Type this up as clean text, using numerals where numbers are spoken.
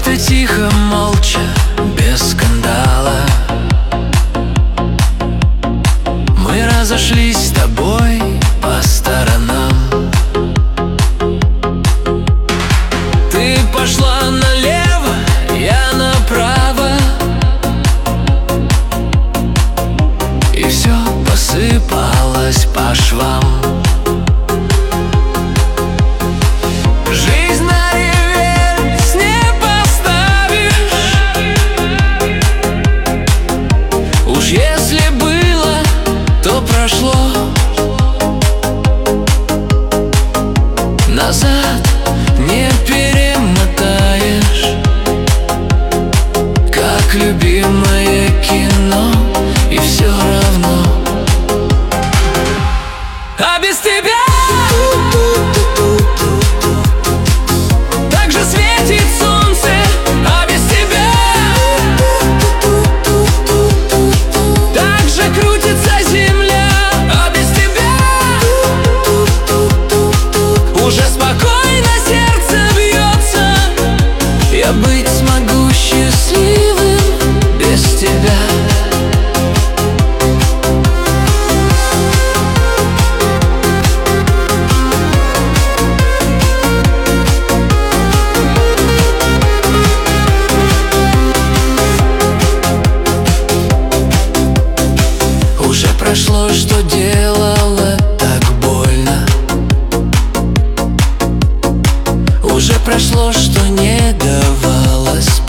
Как-то тихо, молча, без скандала мы разошлись с тобой по сторонам. Ты пошла налево, я направо, и все посыпалось по швам. Жизнь на реверс не поставишь. Уж если было, то прошло. Назад не перемотаешь, как любимое кино, и все равно. А без тебя так же светит солнце, а без тебя так же крутится земля, а без тебя уже спокойно сердце бьется. Я быть смогу счастливым без тебя. Уже прошло, что делало так больно. Уже прошло, что не давало спать.